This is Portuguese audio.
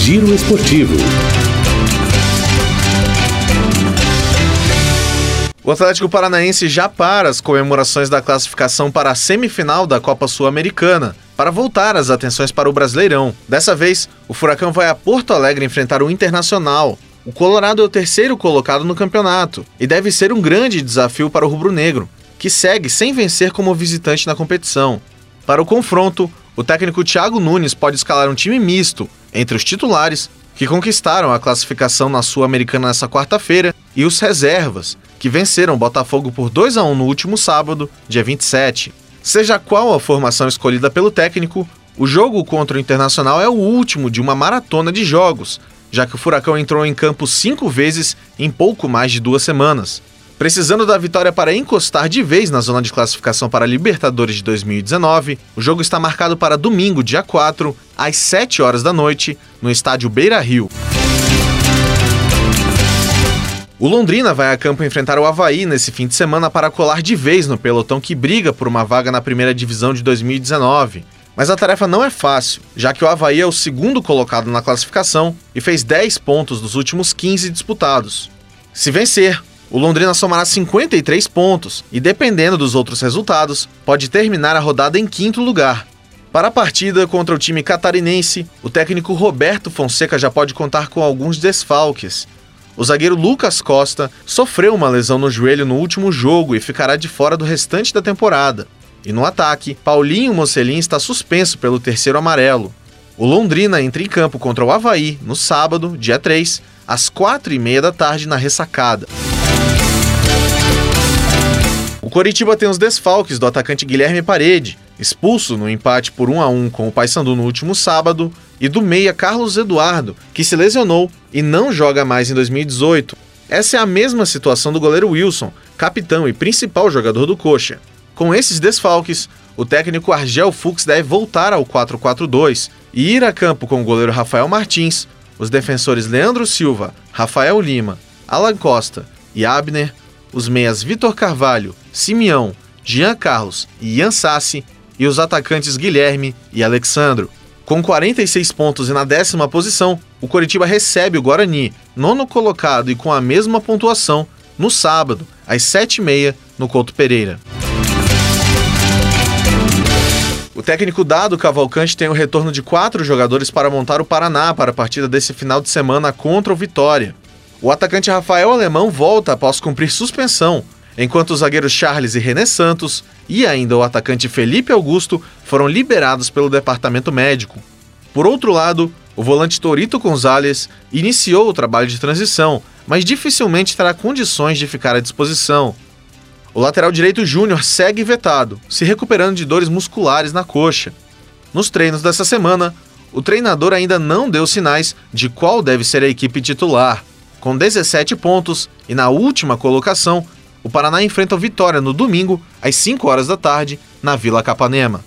Giro Esportivo. O Atlético Paranaense já para as comemorações da classificação para a semifinal da Copa Sul-Americana, para voltar as atenções para o Brasileirão. Dessa vez, o Furacão vai a Porto Alegre enfrentar o Internacional. O Colorado é o terceiro colocado no campeonato e deve ser um grande desafio para o rubro-negro, que segue sem vencer como visitante na competição. Para o confronto, o técnico Thiago Nunes pode escalar um time misto entre os titulares, que conquistaram a classificação na Sul-Americana nessa quarta-feira, e os reservas, que venceram o Botafogo por 2-1 no último sábado, dia 27. Seja qual a formação escolhida pelo técnico, o jogo contra o Internacional é o último de uma maratona de jogos, já que o Furacão entrou em campo 5 vezes em pouco mais de 2 semanas. Precisando da vitória para encostar de vez na zona de classificação para a Libertadores de 2019, o jogo está marcado para domingo, dia 4, às 7 horas da noite, no estádio Beira-Rio. O Londrina vai a campo enfrentar o Avaí nesse fim de semana para colar de vez no pelotão que briga por uma vaga na primeira divisão de 2019. Mas a tarefa não é fácil, já que o Avaí é o segundo colocado na classificação e fez 10 pontos dos últimos 15 disputados. Se vencer, o Londrina somará 53 pontos e, dependendo dos outros resultados, pode terminar a rodada em 5º lugar. Para a partida contra o time catarinense, o técnico Roberto Fonseca já pode contar com alguns desfalques. O zagueiro Lucas Costa sofreu uma lesão no joelho no último jogo e ficará de fora do restante da temporada. E no ataque, Paulinho Mocelin está suspenso pelo terceiro amarelo. O Londrina entra em campo contra o Avaí no sábado, dia 3, às 4h30 da tarde na Ressacada. O Coritiba tem os desfalques do atacante Guilherme Parede, expulso no empate por 1-1 com o Paysandu no último sábado, e do meia Carlos Eduardo, que se lesionou e não joga mais em 2018. Essa é a mesma situação do goleiro Wilson, capitão e principal jogador do Coxa. Com esses desfalques, o técnico Argel Fux deve voltar ao 4-4-2 e ir a campo com o goleiro Rafael Martins, os defensores Leandro Silva, Rafael Lima, Alan Costa e Abner, os meias Vitor Carvalho, Simeão, Jean Carlos e Ian Sassi, e os atacantes Guilherme e Alexandro. Com 46 pontos e na 10ª posição, o Coritiba recebe o Guarani, 9º colocado e com a mesma pontuação, no sábado, às 7h30, no Couto Pereira. O técnico Dado Cavalcante tem o retorno de 4 jogadores para montar o Paraná para a partida desse final de semana contra o Vitória. O atacante Rafael Alemão volta após cumprir suspensão, enquanto os zagueiros Charles e René Santos e ainda o atacante Felipe Augusto foram liberados pelo departamento médico. Por outro lado, o volante Torito Gonzalez iniciou o trabalho de transição, mas dificilmente terá condições de ficar à disposição. O lateral direito Júnior segue vetado, se recuperando de dores musculares na coxa. Nos treinos dessa semana, o treinador ainda não deu sinais de qual deve ser a equipe titular. Com 17 pontos e na última colocação, o Paraná enfrenta o Vitória no domingo, às 5 horas da tarde, na Vila Capanema.